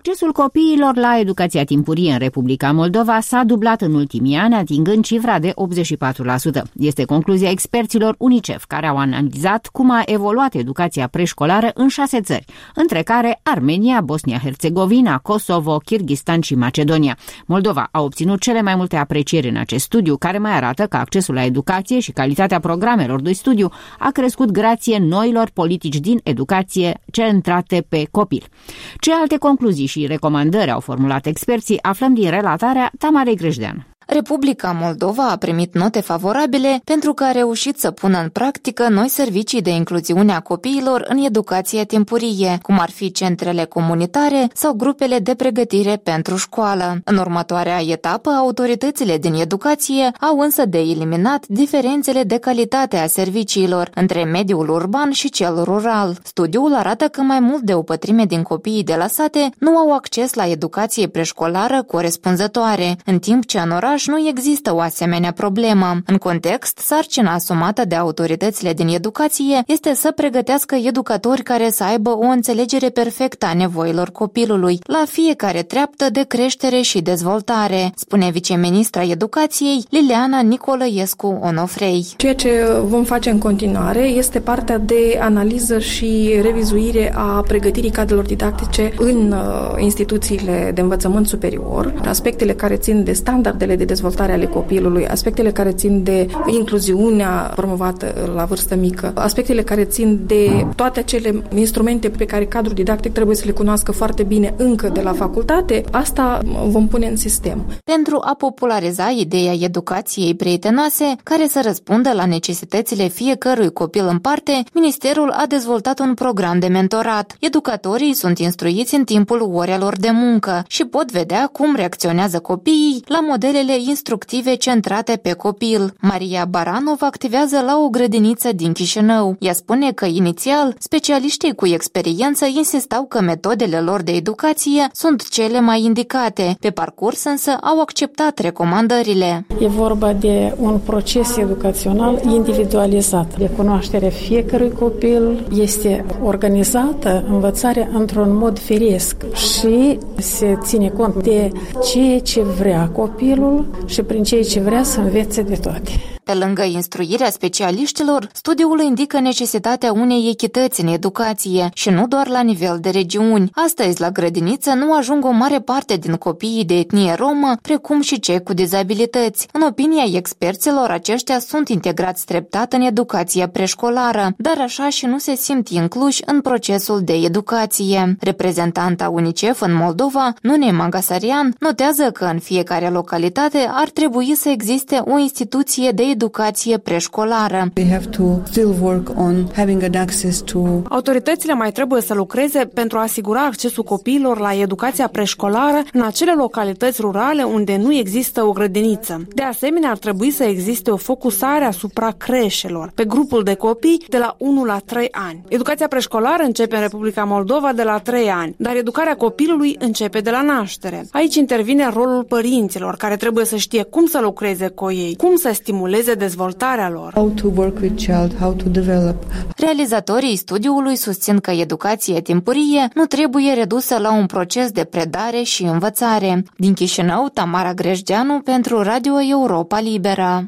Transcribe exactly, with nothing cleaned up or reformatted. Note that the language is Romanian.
Accesul copiilor la educația timpurie în Republica Moldova s-a dublat în ultimii ani, atingând cifra de optzeci și patru la sută. Este concluzia experților UNICEF, care au analizat cum a evoluat educația preșcolară în șase țări, între care Armenia, Bosnia-Herzegovina, Kosovo, Kyrgyzstan și Macedonia. Moldova a obținut cele mai multe aprecieri în acest studiu, care mai arată că accesul la educație și calitatea programelor de studiu a crescut grație noilor politici din educație centrate pe copil. Ce alte concluzii și recomandări au formulat experții, aflăm din relatarea Tamarei Grejdean. Republica Moldova a primit note favorabile pentru că a reușit să pună în practică noi servicii de incluziune a copiilor în educație timpurie, cum ar fi centrele comunitare sau grupele de pregătire pentru școală. În următoarea etapă, autoritățile din educație au însă de eliminat diferențele de calitate a serviciilor între mediul urban și cel rural. Studiul arată că mai mult de o pătrime din copiii de la sate nu au acces la educație preșcolară corespunzătoare, în timp ce în oraș nu există o asemenea problemă. În context, sarcina asumată de autoritățile din educație este să pregătească educatori care să aibă o înțelegere perfectă a nevoilor copilului la fiecare treaptă de creștere și dezvoltare, spune viceministra educației Liliana Nicolăescu Onofrei. Ceea ce vom face în continuare este partea de analiză și revizuire a pregătirii cadrelor didactice în instituțiile de învățământ superior, aspectele care țin de standardele de dezvoltare ale copilului, aspectele care țin de incluziunea promovată la vârstă mică, aspectele care țin de toate acele instrumente pe care cadrul didactic trebuie să le cunoască foarte bine încă de la facultate, asta vom pune în sistem. Pentru a populariza ideea educației prietenoase, care să răspundă la necesitățile fiecărui copil în parte, Ministerul a dezvoltat un program de mentorat. Educatorii sunt instruiți în timpul orelor de muncă și pot vedea cum reacționează copiii la modelele instructive centrate pe copil. Maria Baranov activează la o grădiniță din Chișinău. Ea spune că inițial, specialiștii cu experiență insistau că metodele lor de educație sunt cele mai indicate. Pe parcurs însă au acceptat recomandările. E vorba de un proces educațional individualizat. De cunoaștere fiecărui copil este organizată învățarea într-un mod firesc și se ține cont de ceea ce vrea copilul și prin ceea ce vrea să învețe de toate. Pe lângă instruirea specialiștilor, studiul indică necesitatea unei echități în educație și nu doar la nivel de regiuni. Astăzi, la grădiniță nu ajung o mare parte din copiii de etnie romă, precum și cei cu dizabilități. În opinia experților, aceștia sunt integrați treptat în educația preșcolară, dar așa și nu se simt incluși în procesul de educație. Reprezentanta UNICEF în Moldova, Nune Mangasarian, notează că în fiecare localitate ar trebui să existe o instituție de educație preșcolară. Autoritățile mai trebuie să lucreze pentru a asigura accesul copiilor la educația preșcolară în acele localități rurale unde nu există o grădiniță. De asemenea, ar trebui să existe o focusare asupra creșelor, pe grupul de copii de la unu la trei ani. Educația preșcolară începe în Republica Moldova de la trei ani, dar educarea copilului începe de la naștere. Aici intervine rolul părinților, care trebuie să știe cum să lucreze cu ei, cum să stimuleze dezvoltarea lor. How to work with child, how to develop. Realizatorii studiului susțin că educația timpurie nu trebuie redusă la un proces de predare și învățare. Din Chișinău, Tamara Grejdeanu pentru Radio Europa Liberă.